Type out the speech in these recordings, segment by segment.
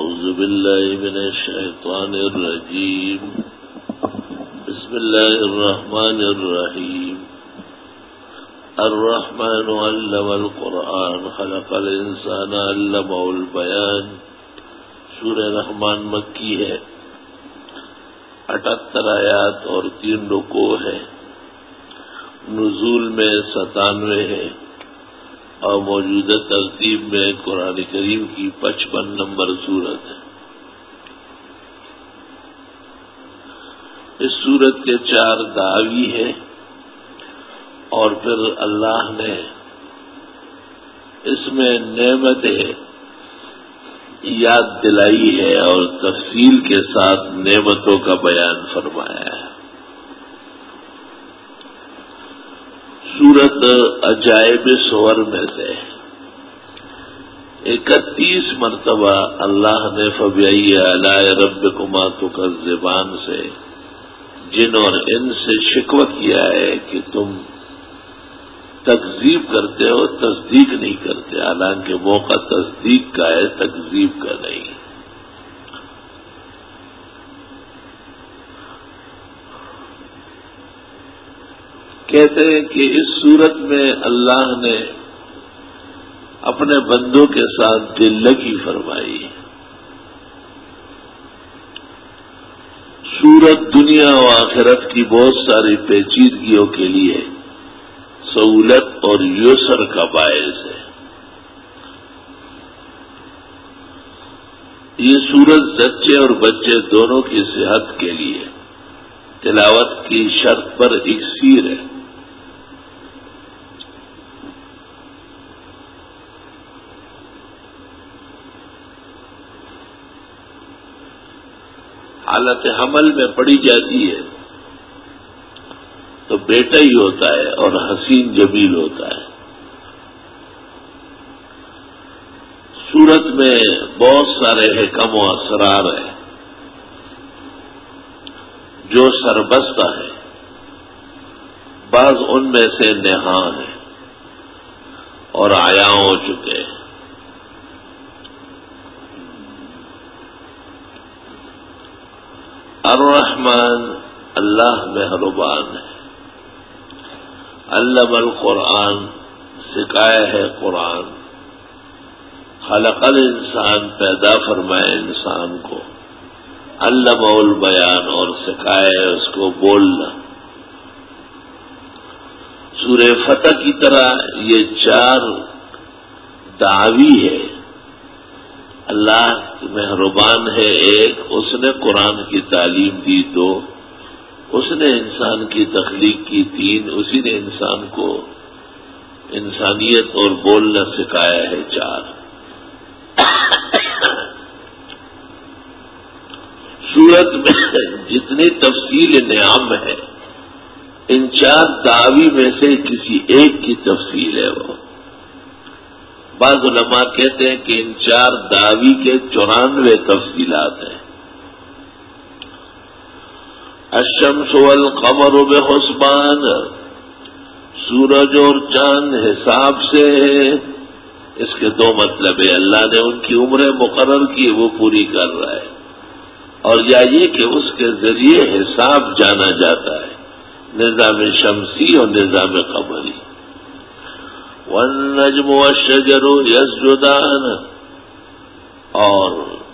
أعوذ بالله من الشيطان الرجيم. بسم الله الرحمن الرحيم. الرحمن علم القرآن خلق الإنسان علمه البيان. سورہ رحمان مکی ہے، 78 آیات اور 3 رکوع ہے، نزول میں 97 ہے اور موجودہ ترتیب میں قرآن کریم کی 55 نمبر سورت ہے۔ اس سورت کے 4 دعوی ہیں اور پھر اللہ نے اس میں نعمتیں یاد دلائی ہے اور تفصیل کے ساتھ نعمتوں کا بیان فرمایا ہے۔ سورت عجائب سور میں سے 31 مرتبہ اللہ نے فبأي آلاء ربكما تكذبان سے جن اور ان سے شکوہ کیا ہے کہ تم تکذیب کرتے ہو، تصدیق نہیں کرتے، حالانکہ موقع تصدیق کا ہے، تکذیب کا نہیں۔ کہتے ہیں کہ اس صورت میں اللہ نے اپنے بندوں کے ساتھ دل لگی فرمائی۔ سورت دنیا و آخرت کی بہت ساری پیچیدگیوں کے لیے سہولت اور یسر کا باعث ہے۔ یہ سورت بچے اور بچے دونوں کی صحت کے لیے تلاوت کی شرط پر اکسیر ہے۔ حالت حمل میں پڑی جاتی ہے تو بیٹا ہی ہوتا ہے اور حسین جمیل ہوتا ہے۔ سورت میں بہت سارے حکم و اسرار ہیں جو سربستہ ہے، بعض ان میں سے نہاں ہیں اور عیاں ہو چکے ہیں۔ الرحمن اللہ مہربان ہے، علم القرآن سکھایا ہے قرآن، خلق الانسان پیدا فرمائے انسان کو، علمہ البیان اور سکھایا ہے اس کو بولنا۔ سورہ فتح کی طرح یہ 4 دعوی ہے۔ اللہ مہربان ہے، ایک اس نے قرآن کی تعلیم دی، 2 اس نے انسان کی تخلیق کی، 3 اسی نے انسان کو انسانیت اور بولنا سکھایا ہے، 4 سورت میں جتنی تفصیل نعم ہے ان 4 دعوی میں سے کسی ایک کی تفصیل ہے۔ وہ بعض علماء کہتے ہیں کہ ان 4 دعوی کے 94 تفصیلات ہیں۔ الشمس والقمر بحسبان، سورج اور چاند حساب سے ہے۔ اس کے 2 مطلب ہے، اللہ نے ان کی عمریں مقرر کی، وہ پوری کر رہا ہے، اور یا یہ کہ اس کے ذریعے حساب جانا جاتا ہے، نظام شمسی اور نظام قمری۔ والنجم والشجر یسجدان، اور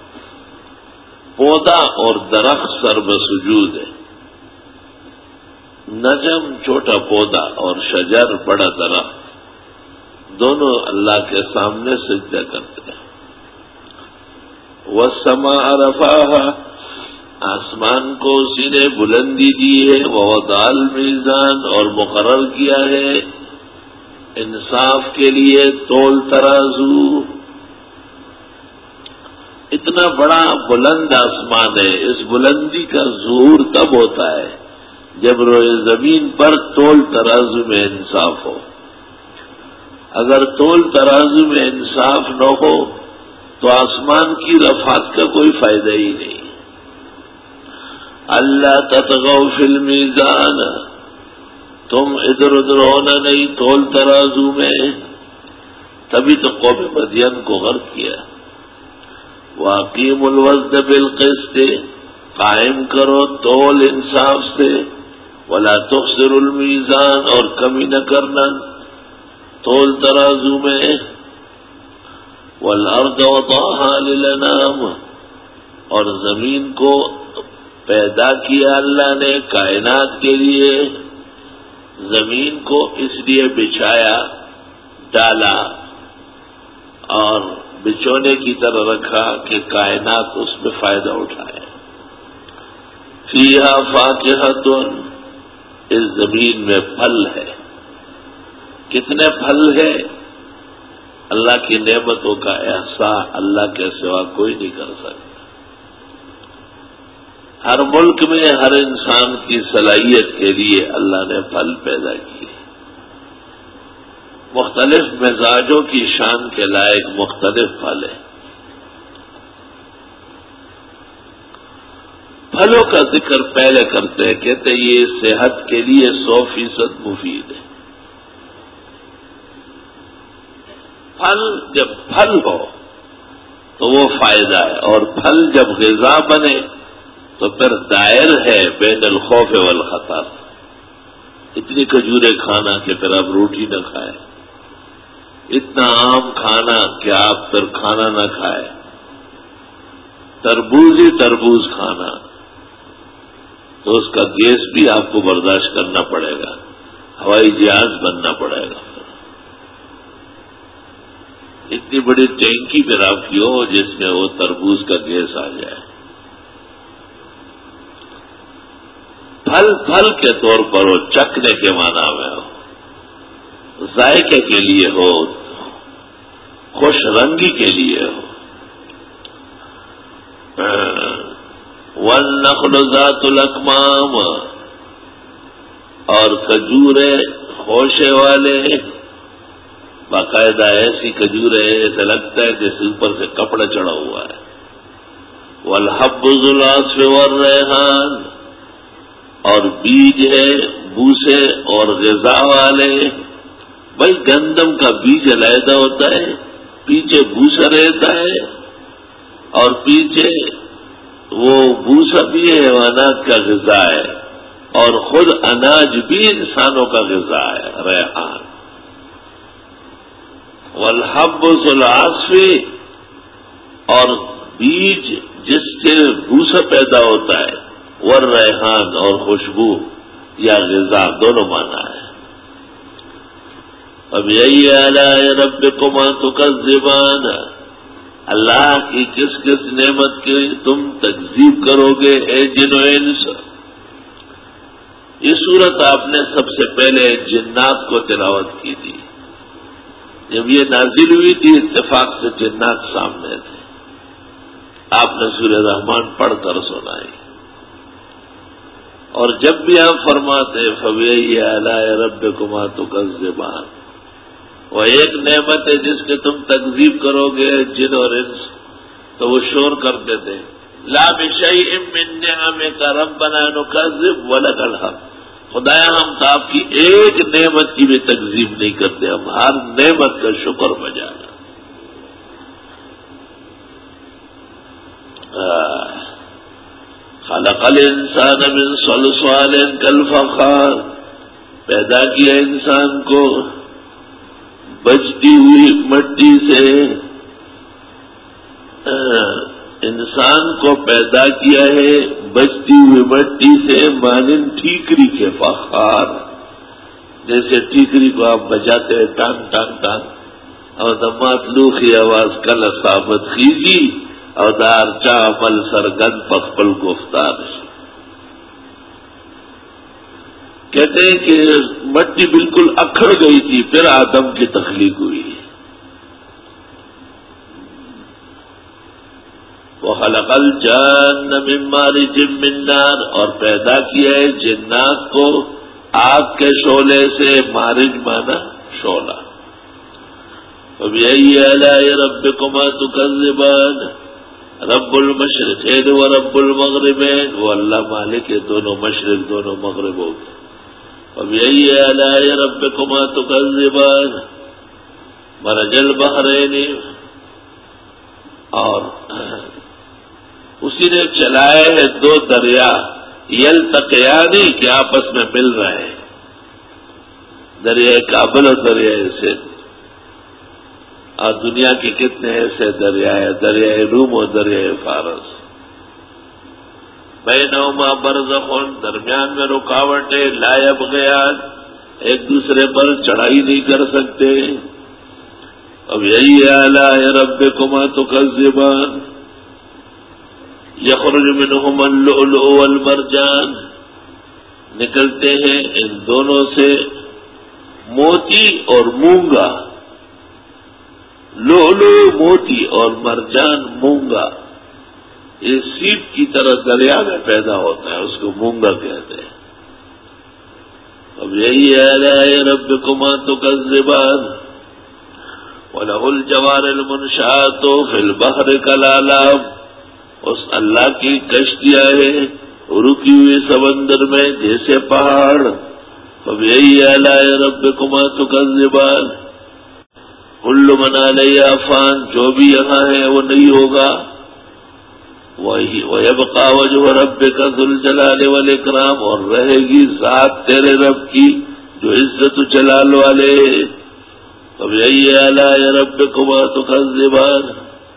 پودا اور درخت سرب سجود ہے۔ نجم چھوٹا پودا اور شجر بڑا درخت، دونوں اللہ کے سامنے سجدہ کرتے ہیں۔ والسماء رفعها، آسمان کو اسی نے بلندی دی ہے، ووضع المیزان اور مقرر کیا ہے انصاف کے لیے تول ترازو۔ اتنا بڑا بلند آسمان ہے، اس بلندی کا ظہور تب ہوتا ہے جب روئے زمین پر تول ترازو میں انصاف ہو۔ اگر تول ترازو میں انصاف نہ ہو تو آسمان کی رفعت کا کوئی فائدہ ہی نہیں۔ اللہ تطغوا فی المیزان، تم ادھر ادھر ہونا نہیں تول ترازو میں، تبھی تو قوم مدین کو غرق کیا۔ واقیم الوزن بالقسط، قائم کرو تول انصاف سے، ولا تخسر المیزان، اور کمی نہ کرنا تول ترازو میں، والارض وضعها للانام، اور زمین کو پیدا کیا اللہ نے کائنات کے لیے، زمین کو اس لیے بچھایا، ڈالا اور بچونے کی طرح رکھا کہ کائنات اس میں فائدہ اٹھائے۔ فیہا فاکہۃ، اس زمین میں پھل ہے۔ کتنے پھل ہے؟ اللہ کی نعمتوں کا احصاء اللہ کے سوا کوئی نہیں کر سکتا۔ ہر ملک میں ہر انسان کی صلاحیت کے لیے اللہ نے پھل پیدا کیے، مختلف مزاجوں کی شان کے لائق مختلف پھل ہیں۔ پھلوں کا ذکر پہلے کرتے ہیں، کہتے ہیں یہ صحت کے لیے 100% مفید ہے۔ پھل جب پھل ہو تو وہ فائدہ ہے، اور پھل جب غذا بنے تو پھر دائر ہے بین الخوف والخطر۔ اتنی کھجوریں کھانا کہ پھر آپ روٹی نہ کھائیں، اتنا آم کھانا کہ آپ پھر کھانا نہ کھائیں، تربوز ہی تربوز کھانا تو اس کا گیس بھی آپ کو برداشت کرنا پڑے گا، ہوائی جہاز بننا پڑے گا۔ اتنی بڑی ٹینکی پھر آپ کی ہو جس میں وہ تربوز کا گیس آ جائے۔ پھل پھل کے طور پر ہو، چکھنے کے معنی میں ہو، ذائقے کے لیے ہو، خوش رنگی کے لیے ہو۔ والنخل ذات الاکمام، اور کھجورے خوشے والے، باقاعدہ ایسی کھجورے ایسا لگتا ہے جیسے اوپر سے کپڑا چڑھا ہوا ہے۔ والحب ذو العصف والریحان، اور بیج ہے بوسے اور غذا والے۔ بھائی گندم کا بیج علیحدہ ہوتا ہے، پیچھے بوسا رہتا ہے، اور پیچھے وہ بوسا بھی حیوانات کا غذا ہے، اور خود اناج بھی انسانوں کا غذا ہے، ریحان۔ والحب ذو العصف، اور بیج جس سے بوسا پیدا ہوتا ہے، والریحان، اور خوشبو یا غذا دونوں مانا ہے۔ فبأي آلاء ربكما تكذبان، اللہ کی کس کس نعمت کی تم تکذیب کرو گے اے جن و انس۔ یہ صورت آپ نے سب سے پہلے جنات کو تلاوت کی تھی۔ جب یہ نازل ہوئی تھی اتفاق سے جنات سامنے تھے، آپ نے سورہ رحمان پڑھ کر سنائی، اور جب بھی آپ فرماتے فبأي آلاء ربكما تكذبان، وہ ایک نعمت ہے جس کے تم تکذیب کرو گے جن اور انس، تو وہ شور کرتے تھے لا بشیء من نعمک ربنا نکذب ولک الحمد، خدایا ہم تو آپ کی ایک نعمت کی بھی تکذیب نہیں کرتے، ہم ہر نعمت کا شکر بجانا۔ خلق الانسان من صلصال کالفخار، پیدا کیا انسان کو بجتی ہوئی مٹی سے، انسان کو پیدا کیا ہے بجتی ہوئی مٹی سے، مانند ٹھیکری کے فخار، جیسے ٹھیکری کو آپ بجاتے ہیں ٹان ٹان ٹان، اور دمات لوخی آواز کل ثابت خیجی، اور دار چا عمل سرگن پخپل گفتار۔ کہتے ہیں کہ مٹی بالکل اکھڑ گئی تھی، پھر آدم کی تخلیق ہوئی۔ وَخَلَقَ الْجَانَّ مِن مَّارِجٍ مِّن نَّارٍ، اور پیدا کیا ہے جنات کو آگ کے شعلے سے، مارج مانا شعلہ۔ فَبِأَيِّ آلَاءِ رَبِّكُمَا تُكَذِّبَانِ، رب المشرقین و رب المغربین، وہ اللہ مالک ہے دونوں مشرق دونوں مغربوں کے۔ فَبِأَيِّ آلَاءِ رَبِّكُمَا تُكَذِّبَانِ، مرج البحرین، اور اسی نے چلائے ہیں دو دریا یلتقیانی کہ آپس میں مل رہے ہیں، دریائے کابل اور دریائے سندھ. اور دنیا کے کتنے ایسے دریائے، دریائے روم اور دریائے فارس. بینہما برزخ، درمیان میں رکاوٹیں، لا یبغیان، ایک دوسرے پر چڑھائی نہیں کر سکتے. اب یہی آلاء ربکما تکذبان یخرج منہما اللؤلؤ والمرجان، نکلتے ہیں ان دونوں سے موتی اور مونگا. لؤلؤ موتی اور مرجان مونگا. یہ سیپ کی طرح دریا میں پیدا ہوتا ہے، اس کو مونگا کہتے ہیں. اب یہی آلاء ربکما تکذبان وَلَهُ الْجَوَارِ الْمُنشَآتُ فِي الْبَحْرِ كَالْأَعْلَامِ، اس اللہ کی کشتیاں ہیں رکی ہوئی سمندر میں جیسے پہاڑ. اب یہی آلاء ربکما تکذبان کل من علیہا فان، جو بھی یہاں ہے وہ نہیں ہوگا. وَيَبْقَى وَجْهُ رَبِّكَ ذُو الْجَلَالِ وَالْإِكْرَامِ، اور رہے گی ذات تیرے رب کی جو عزت و جلال والے. اب یہی آلاء ربکما تکذبان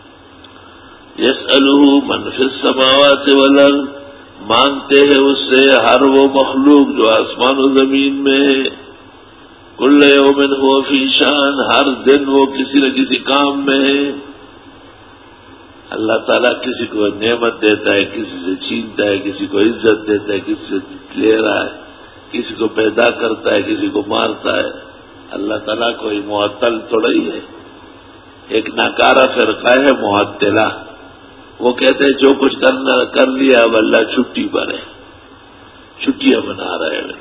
یسألہ من فی السماوات والارض، مانگتے ہیں اس سے ہر وہ مخلوق جو آسمان و زمین میں ہے. کل یوم هو فی شان، ہر دن وہ کسی نہ کسی کام میں ہے. اللہ تعالیٰ کسی کو نعمت دیتا ہے، کسی سے چھینتا ہے، کسی کو عزت دیتا ہے، کسی سے لے رہا ہے، کسی کو پیدا کرتا ہے، کسی کو مارتا ہے. اللہ تعالیٰ کوئی معطل تھوڑا ہی ہے. ایک ناکارہ فرقہ ہے معطلہ، وہ کہتے ہیں جو کچھ کرنا کر لیا اب اللہ چھٹی پر ہے، چھٹیاں منا رہے ہیں.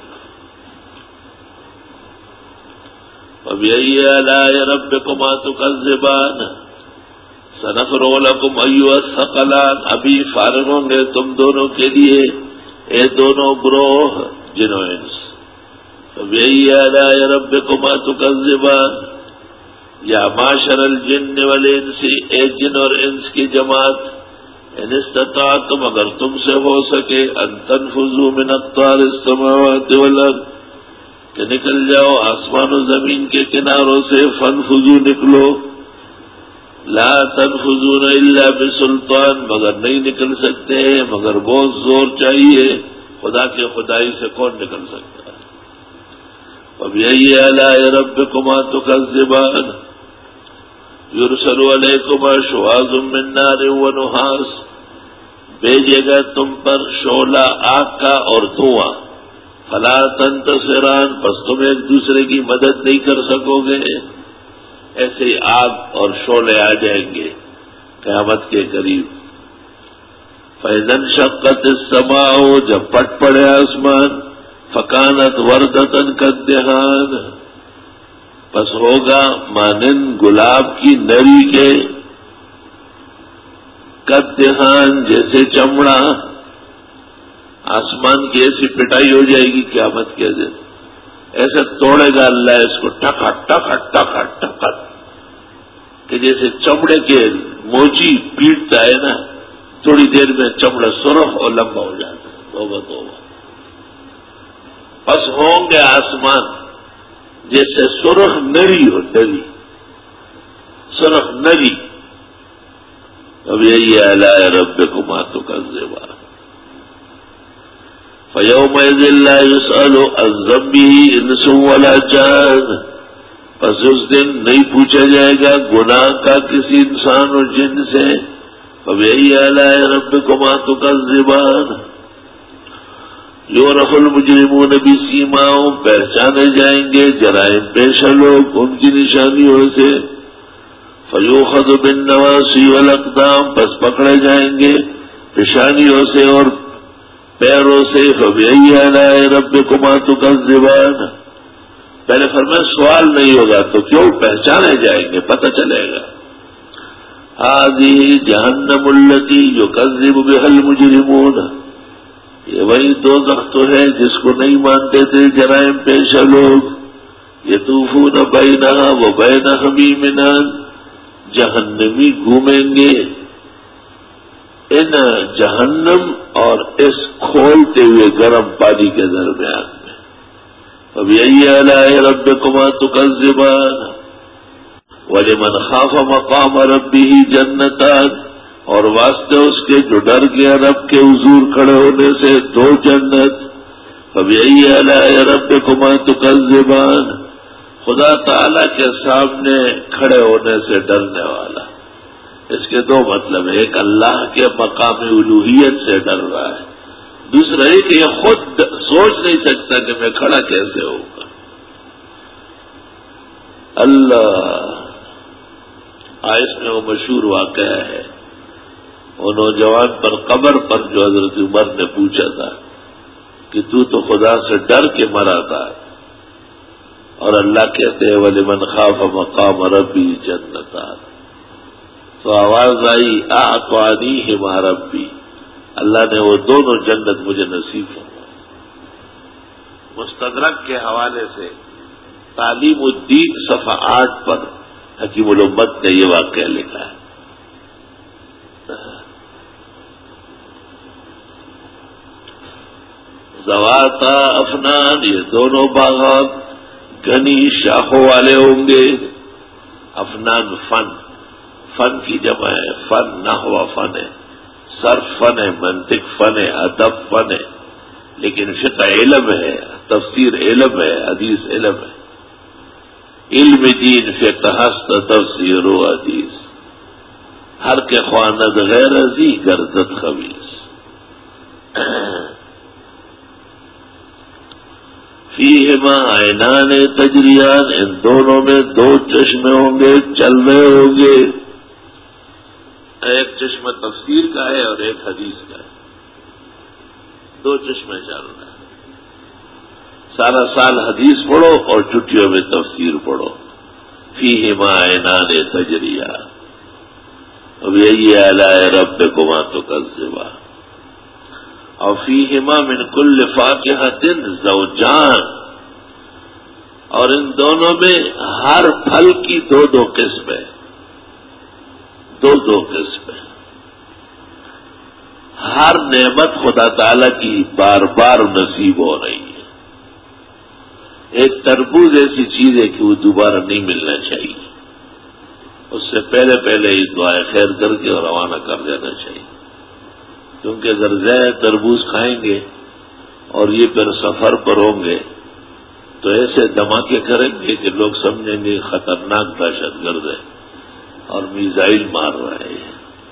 اب یہی آلاء ربکما تکذبان سنفرغ لکم ایھا الثقلان، ابھی فارغ ہوں گے تم دونوں کے لیے اے دونوں گروہ جن و انس. اب یہی آلاء ربکما تکذبان یا معشر الجن والانس، اے جن اور انس کی جماعت، ان استطعتم، اگر تم سے ہو سکے، ان تنفذوا من اقطار السماوات والارض، کہ نکل جاؤ آسمان و زمین کے کناروں سے. فانفذوا، نکلو. لا تنفذون الا بسلطان، مگر نہیں نکل سکتے مگر بہت زور چاہیے. خدا کی خدائی سے کون نکل سکتا ہے. اب یہی آلاء ربکما تکذبان یرسل علیکما شواظ من نار ونحاس، بھیجے گا تم پر شعلہ آگ کا اور دھواں. فلا تنتصران، پس تم ایک دوسرے کی مدد نہیں کر سکو گے. ایسے ہی آگ اور شعلے آ جائیں گے قیامت کے قریب. فَإِذَا انشَقَّتِ السَّمَاءُ، جب پھٹ پڑے آسمان، فَكَانَتْ وَرْدَةً كَالدِّهَانِ، پس ہوگا مانند گلاب کی نری کے، کالدِّهَانِ، جیسے چمڑا. آسمان کی ایسی پٹائی ہو جائے گی قیامت کے دن، ایسے توڑے گا اللہ اس کو ٹکا ٹکا ٹکا ٹکا، کہ جیسے چمڑے کے موچی پیٹتا ہے نا، تھوڑی دیر میں چمڑا سرخ اور لمبا ہو جاتا ہے. توبہ توبہ. پس ہوں گے آسمان جیسے سرخ نری ہو، نری سرخ نری. اب یہی آلاء ربکما تکذبان فَيَوْمَئِذٍ لَا يُسْأَلُ عَنْ ذَنبِهِ إِنسٌ وَلَا جَانٌ، پس اس دن نہیں پوچھا جائے گا گناہ کا کسی انسان اور جن سے. فَبِأَيِّ آلَاءِ رَبِّكُمَا تُكَذِّبَانِ یُعْرَفُ الْمُجْرِمُونَ بِسِیمَاهُمْ، پہچانے جائیں گے جرائم پیشہ لوگ ان کی نشانیوں سے. فَيُؤْخَذُ بِالنَّوَاصِي وَالْأَقْدَامِ، پس پکڑے جائیں گے پیشانیوں سے اور پیروں سے. فَبِأَيِّ آلَاءِ رَبِّكُمَا تُكَذِّبَانِ، پہلے فرمایا سوال نہیں ہوگا تو کیوں پہچانے جائیں گے، پتہ چلے گا. هَذِهِ جَهَنَّمُ الَّتِي يُكَذِّبُ بِهَا الْمُجْرِمُونَ، یہ وہی دوزخ تو ہے جس کو نہیں مانتے تھے جرائم پیشہ لوگ. يَطُوفُونَ بَيْنَهَا وَبَيْنَ حَمِيمٍ آن، جہنمی گھومیں گے ان جہنم اور اس کھولتے ہوئے گرم پانی کے درمیان میں. اب یہی آلائے ربکما تکذبان ولمن خاف مقام ربہ جنتان، اور واسطے اس کے جو ڈر گیا رب کے حضور کھڑے ہونے سے 2 جنت. اب یہی آلائے ربکما تکذبان، خدا تعالی کے سامنے کھڑے ہونے سے ڈرنے والا. اس کے 2 مطلب ہیں، ایک اللہ کے مقام الوہیت سے ڈر رہا ہے، دوسرا یہ کہ یہ خود سوچ نہیں سکتا کہ میں کھڑا کیسے ہوگا. اللہ اس میں وہ مشہور واقعہ ہے، وہ نوجوان پر قبر پر جو حضرت عمر نے پوچھا تھا کہ تو خدا سے ڈر کے مرا تھا، اور اللہ کہتے ہیں وَلِمَنْ خَافَ مَقَامَ رَبِّهِ جَنَّتَانِ، تو آواز آئی أَعْطَانِيهِمَا رَبِّي، اللہ نے وہ دونوں جنت مجھے نصیب فرمائی. مستدرک کے حوالے سے تعلیم الدین صفحہ 8 پر حکیم الامت نے یہ واقعہ لکھا ہے. ذواتا افنان، یہ دونوں باغات گھنی شاخوں والے ہوں گے. افنان فن کی جمع ہے، فن نحو فن ہے، صرف فن ہے، منطق فن ہے، ادب فن ہے، لیکن فقہ علم ہے، تفسیر علم ہے، حدیث علم ہے. علم دین فقہ ہست تفسیر و حدیث، ہر کے خواند غیر ازی گردت خبیث. فیہما عینان تجریان، ان دونوں میں 2 چشمے ہوں گے، چل رہے ہوں گے. ایک چشمہ تفسیر کا ہے اور ایک حدیث کا ہے، 2 چشمے چل رہے ہیں. سارا سال حدیث پڑھو اور چھٹیوں میں تفسیر پڑھو. فیہما عینان تجریان، اب یہی آلائے ربکما تکذبان. اور فیہما من کل فاکہۃ زوجان، اور ان دونوں میں ہر پھل کی 2 قسمیں، 2 قسمیں. ہر نعمت خدا تعالی کی بار بار نصیب ہو رہی ہے. ایک تربوز ایسی چیز ہے کہ وہ دوبارہ نہیں ملنا چاہیے، اس سے پہلے ہی دعائے خیر کر کے اور روانہ کر دینا چاہیے. کیونکہ اگر زیر تربوز کھائیں گے اور یہ پھر سفر پر ہوں گے تو ایسے دھماکے کریں گے کہ لوگ سمجھیں گے خطرناک دہشت گرد ہے اور میزائل مار رہے ہیں.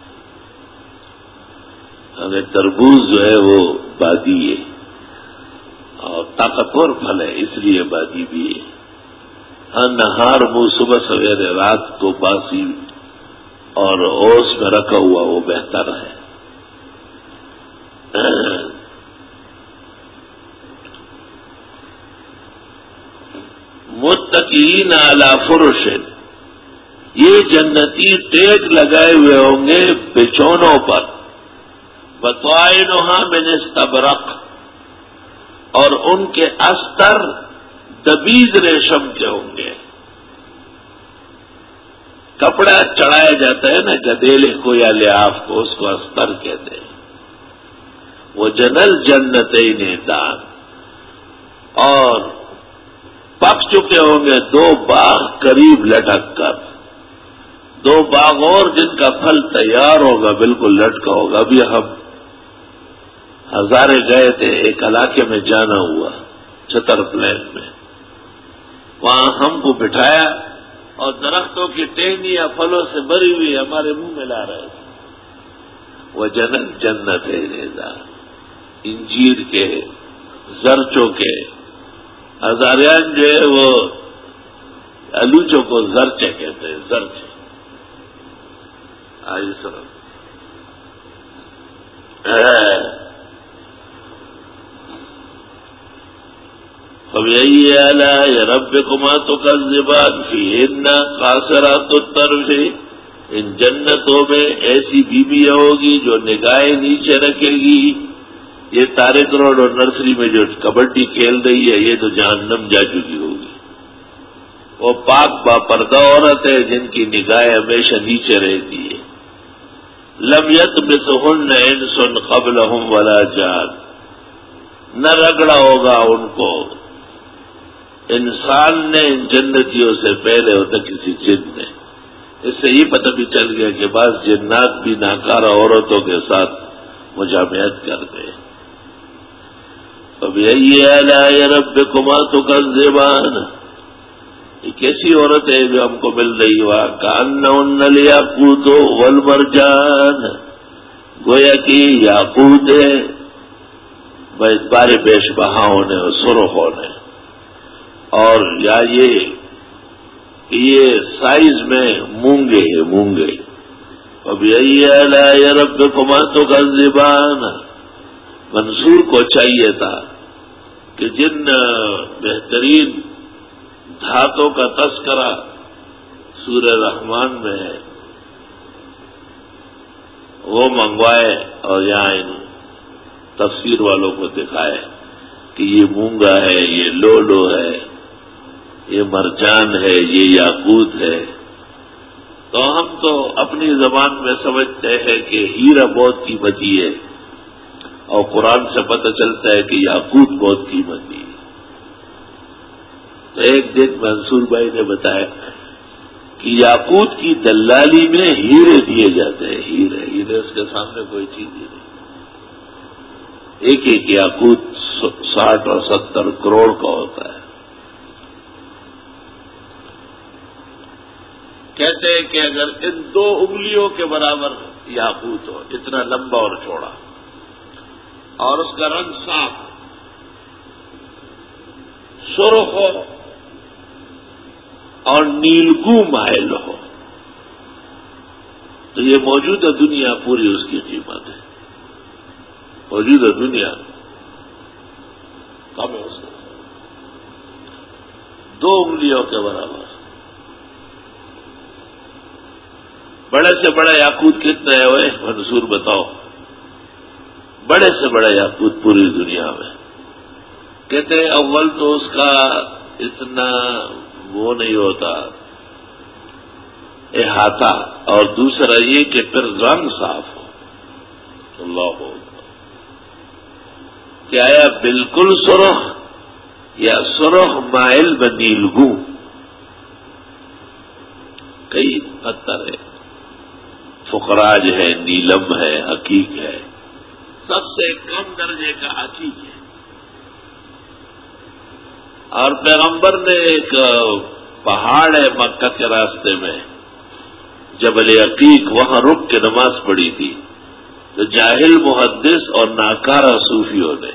ہمیں تربوز جو ہے وہ بادی ہے اور طاقتور پھل ہے، اس لیے بادی بھی ہے. ہاں نہار منہ صبح سویرے رات کو باسی اور اوس میں رکھا ہوا وہ بہتر ہے. متکئین علی فرش، یہ جنتی ٹیک لگائے ہوئے ہوں گے بچھونوں پر. بطائنها من استبرق، اور ان کے استر دبیز ریشم کے ہوں گے. کپڑا چڑھایا جاتا ہے نا گدیلے کو یا لحاف کو، اس کو استر کہتے ہیں. وہ جنل جنتین دان، اور پک چکے ہوں گے 2 باغ قریب لٹک کر. 2 باغ اور جن کا پھل تیار ہوگا، بالکل لٹکا ہوگا. ابھی ہم ہزارے گئے تھے، ایک علاقے میں جانا ہوا چھتر پلین میں، وہاں ہم کو بٹھایا اور درختوں کی ٹہنیاں پھلوں سے بھری ہوئی ہمارے منہ میں لا رہے تھے. وہ جنت ہے، انجیر کے، زرچوں کے. ہزاریان جو ہے وہ الوچوں کو زرچے کہتے ہیں، زرچے. آج سر فبأي آلاء ربكما تكذبان فيهن قاصرات الطرف، ان جنتوں میں ایسی بیویاں ہوگی جو نگاہیں نیچے رکھے گی. یہ طارق روڈ اور نرسری میں جو کبڈی کھیل رہی ہے یہ تو جہنم جا چکی ہوگی. وہ پاک با پردہ عورت ہے جن کی نگاہیں ہمیشہ نیچے رہتی ہے. لم یطمثہن انس قبلہم ولا جان، نہ رگڑا ہوگا ان کو انسان نے ان جنتیوں سے پہلے ہوتا کسی جن نے۔ اس سے یہ پتہ بھی چل گیا کہ بعض جنات بھی ناکارہ عورتوں کے ساتھ مجامعت کرتے ہیں۔ فَبِأَيِّ آلَاءِ رَبِّكُمَا تُكَذِّبَانِ، یہ کیسی عورت ہے جو ہم کو مل رہی ہوا؟ كَأَنَّهُنَّ الْيَاقُوتُ وَالْمَرْجَانُ، گویا کہ یاقوت ہے بارے بیش بہا ہونے اور سرخ ہونے، اور یا یہ سائز میں مونگے ہے مونگے۔ فَبِأَيِّ آلَاءِ رَبِّكُمَا تُكَذِّبَانِ، منصور کو چاہیے تھا کہ جن بہترین دھاتوں کا تذکرہ سورہ رحمان میں ہے وہ منگوائے اور یہاں ان تفسیر والوں کو دکھائے کہ یہ مونگا ہے، یہ لولو ہے، یہ مرجان ہے، یہ یاقوت ہے۔ تو ہم تو اپنی زبان میں سمجھتے ہیں کہ ہیرا بہت قیمتی ہے، اور قرآن سے پتہ چلتا ہے کہ یاقوت بہت قیمتی ہے۔ تو ایک دن منصور بھائی نے بتایا کہ یاقوت کی دلالی میں ہیرے دیے جاتے ہیں، ہیرے اس کے سامنے کوئی چیز ہی نہیں۔ ایک ایک یاقوت 60 اور 70 کروڑ کا ہوتا ہے۔ کہتے ہیں کہ اگر ان 2 انگلیوں کے برابر یاقوت ہو، اتنا لمبا اور چوڑا، اور اس کا رنگ صاف سرخ ہو اور نیلگوں مائل ہو، تو یہ موجودہ دنیا پوری اس کی قیمت ہے۔ موجودہ دنیا کم ہے اس کے ساتھ 2 انگلیوں کے برابر۔ بڑے سے بڑا یاقوت کتنا ہے وہ منصور بتاؤ؟ بڑے سے بڑا یاقوت پوری دنیا میں، کہتے ہیں اول تو اس کا اتنا وہ نہیں ہوتا احاطہ، اور دوسرا یہ کہ پھر رنگ صاف ہو۔ اللہ ہو کیا یا بالکل سرخ یا سرخ مائل بنیلگوں، کئی پتھر ہے، فقراج ہے، نیلم ہے، حقیق ہے، سب سے کم درجے کا حقیق ہے۔ اور پیغمبر نے ایک پہاڑ ہے مکہ کے راستے میں جبل عقیق، وہاں رک کے نماز پڑھی تھی، تو جاہل محدث اور ناکارہ صوفیوں نے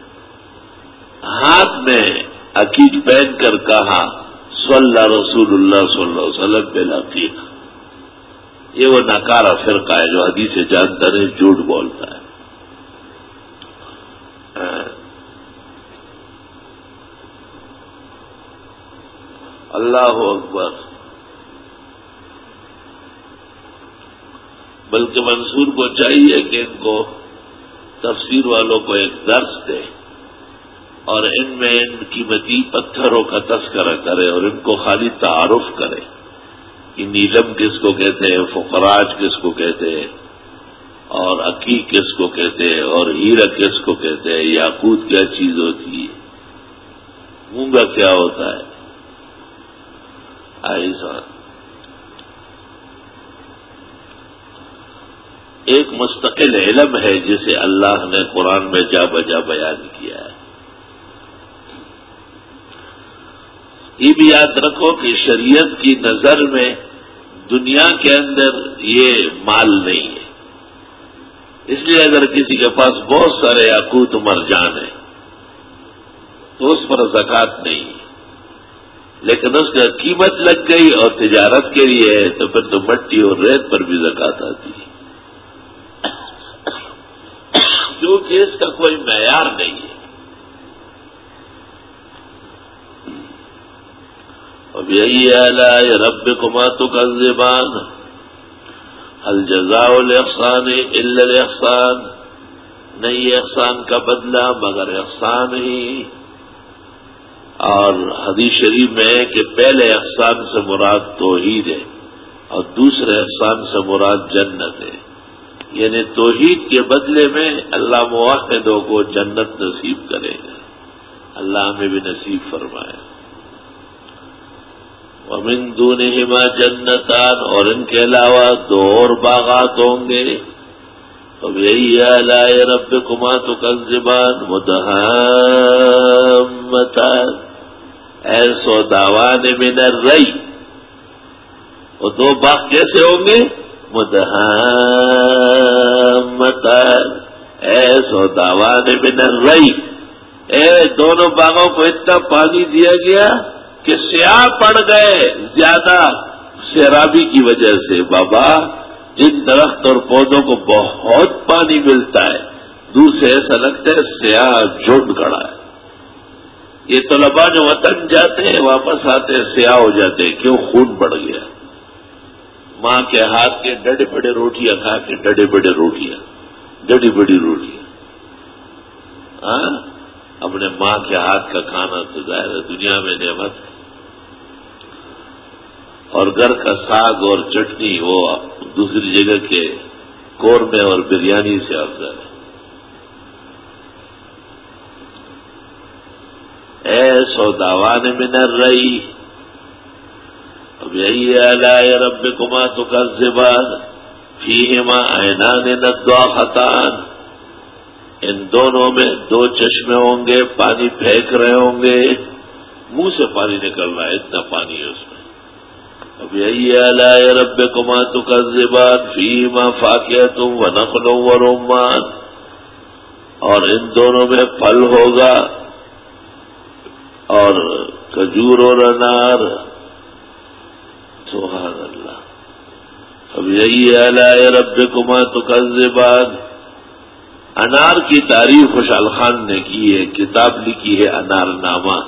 ہاتھ میں عقیق پہن کر کہا صلی رسول اللہ صلی اللہ علیہ وسلم بالعقیق۔ یہ وہ ناکارہ فرقہ ہے جو حدیث جانتا نہیں، جھوٹ بولتا ہے۔ اللہ اکبر۔ بلکہ منصور کو چاہیے کہ ان کو تفسیر والوں کو ایک درس دے اور ان میں ان قیمتی پتھروں کا تذکرہ کرے اور ان کو خالی تعارف کرے کہ نیلم کس کو کہتے ہیں، فقراج کس کو کہتے ہیں، اور عقیق کس کو کہتے ہیں، اور ہیرا کس کو کہتے ہیں، یاقوت کیا چیز ہوتی ہے، مونگا کیا ہوتا ہے۔ ایک مستقل علم ہے جسے اللہ نے قرآن میں جا بجا بیان کیا ہے۔ یہ بھی یاد رکھو کہ شریعت کی نظر میں دنیا کے اندر یہ مال نہیں ہے، اس لیے اگر کسی کے پاس بہت سارے یاقوت مرجان ہیں تو اس پر زکوٰۃ نہیں ہے، لیکن اس کا قیمت لگ گئی اور تجارت کے لیے ہے تو پھر تو مٹی اور ریت پر بھی زکوٰۃ آتی ہے، کیونکہ اس کا کوئی معیار نہیں ہے۔ فَبِأَيِّ آلَاءِ رَبِّكُمَا تُكَذِّبَانِ هَلْ جَزَاءُ الْإِحْسَانِ إِلَّا الْإِحْسَانُ، نہیں احسان کا بدلہ مگر احسان ہی۔ اور حدیث شریف میں ہے کہ پہلے احسان سے مراد توحید ہے اور دوسرے احسان سے مراد جنت ہے۔ یعنی توحید کے بدلے میں اللہ موحدوں کو جنت نصیب کرے گا. اللہ ہمیں بھی نصیب فرمائے. ومن دونہما جنتان، اور ان کے علاوہ دو اور باغات ہوں گے. فبأي آلاء ربكما تكذبان مدهامتان اے سوداوان من الری. وہ دو باغ کیسے ہوں گے؟ مدہامتان اے سوداوان من الری. اے دونوں باغوں کو اتنا پانی دیا گیا کہ سیاہ پڑ گئے زیادہ سیرابی کی وجہ سے. بابا جن درخت اور پودوں کو بہت پانی ملتا ہے دور سے ایسا لگتا ہے سیاہ جھنڈ کھڑا ہے. یہ طلباء جو وطن جاتے ہیں واپس آتے ہیں سیاہ ہو جاتے ہیں. کیوں؟ خون بڑھ گیا. ماں کے ہاتھ کے ڈڑے بڑے روٹیاں کھا کے ڈڑی بڑی روٹیاں ہاں اپنے ماں کے ہاتھ کا کھانا تو ظاہر ہے دنیا میں نعمت ہے. اور گھر کا ساگ اور چٹنی وہ دوسری جگہ کے قورمے اور بریانی سے افضل ہے. اے سوداوان من الری فبأي آلاء ربكما تكذبان فيهما عينان نضاختان. ان دونوں میں دو چشمے ہوں گے پانی پھینک رہے ہوں گے. منہ سے پانی نکل رہا ہے اتنا پانی ہے اس میں. فبأي آلاء ربكما تكذبان فيهما فاكهة ونخل ورمان. اور ان دونوں میں پھل ہوگا اور کھجور اور انار. سبحان اللہ. فبأي آلاء ربكما تكذبان. انار کی تعریف خوشحال خان نے کی ہے، کتاب لکھی ہے انار نامہ،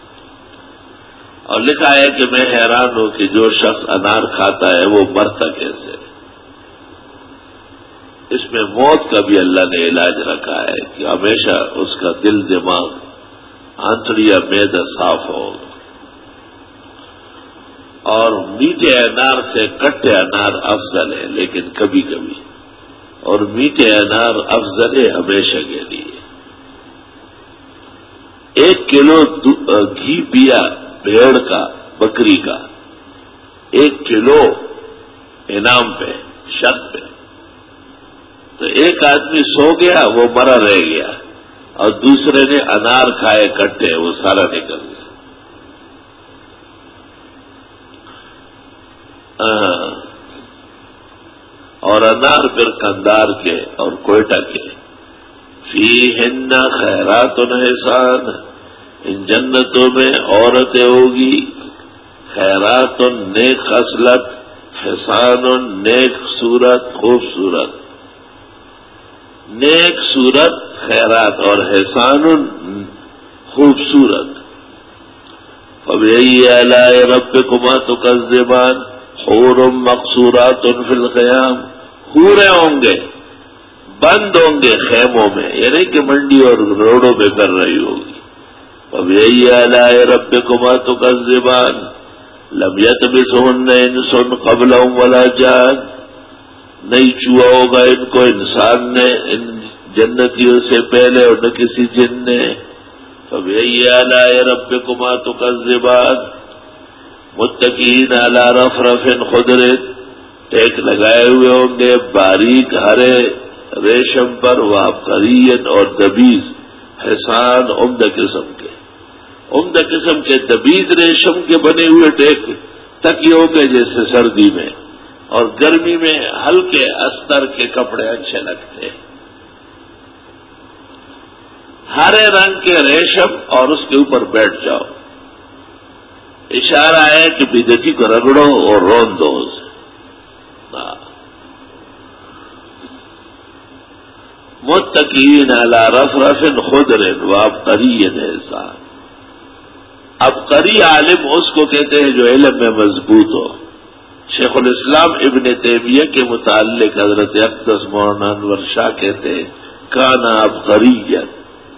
اور لکھا ہے کہ میں حیران ہوں کہ جو شخص انار کھاتا ہے وہ مرتا کیسے. اس میں موت کا بھی اللہ نے علاج رکھا ہے کہ ہمیشہ اس کا دل دماغ آنتڑیا معدہ صاف ہوگا. اور میٹھے انار سے کٹے انار افضل ہے لیکن کبھی کبھی، اور میٹھے انار افضل ہے ہمیشہ کے لیے. 1 کلو گھی پیا بھیڑ کا بکری کا 1 کلو انعام پہ شرط پہ، تو ایک آدمی سو گیا وہ مرا رہ گیا اور دوسرے نے انار کھائے کٹے وہ سارا نکل گیا. اور انار پھر کندار کے اور کوئٹہ کے. فیہن خیرات حسان. ان جنتوں میں عورتیں ہوگی خیرات نیک خصلت، حسان نیک صورت خوبصورت. نیک صورت خیرات اور حسان خوبصورت. فبأي آلاء ربكما تكذبان حور مقصورات فی الخیام. حوریں ہوں گے بند ہوں گے خیموں میں، یعنی کہ منڈی اور روڈوں پہ کر رہی ہوگی. فبأي آلاء ربكما تكذبان لم يطمثهن انس قبلهم ولا جان. نہیں چھوا ہوگا ان کو انسان نے ان جنتیوں سے پہلے اور نہ کسی جن نے. فبأي آلاء ربكما تكذبان متکئین علی رفرف خضر. ٹیک لگائے ہوئے ہوں گے باریک ہرے ریشم پر، وعبقریت اور دبیز حسان عمدہ قسم کے دبیز ریشم کے بنے ہوئے ٹیک تکیے ہوں گے جیسے سردی میں، اور گرمی میں ہلکے استر کے کپڑے اچھے لگتے ہیں. ہرے رنگ کے ریشم اور اس کے اوپر بیٹھ جاؤ. اشارہ ہے کہ بدعتی کو رگڑو اور رون دو اسے. متکئین علی رفرف خضر وعبقریت حسان. عبقری عالم اس کو کہتے ہیں جو علم میں مضبوط ہو. شیخ الاسلام ابن تیمیہ کے متعلق حضرت اقدس مولانا انور شاہ کہتے ہیں کانا عبقریت.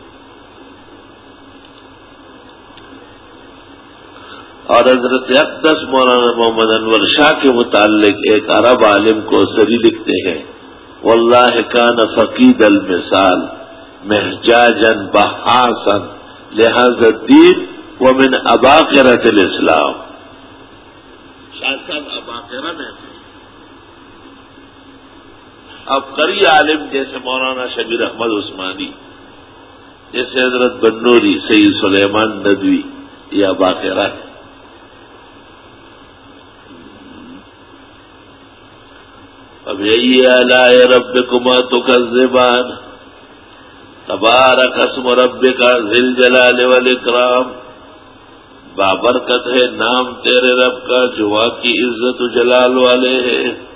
اور حضرت اقدس مولانا محمد انور شاہ کے متعلق ایک عرب عالم کو سری لکھتے ہیں واللہ کان فقید المثال محجاجا بحاثا لہذا الدین ومن اباقرۃ الاسلام. شاہ صاحب اباقرہ میں تھے. اب قری عالم جیسے مولانا شبیر احمد عثمانی، جیسے حضرت بنوری، سید سلیمان ندوی، یہ اباقرہ ہے. اب یہی آلاء ربکما تکذبان، تبارک اسم ربک ذی الجلال والاکرام، بابرکت ہے نام تیرے رب کا جو واقعی عزت و جلال والے ہیں.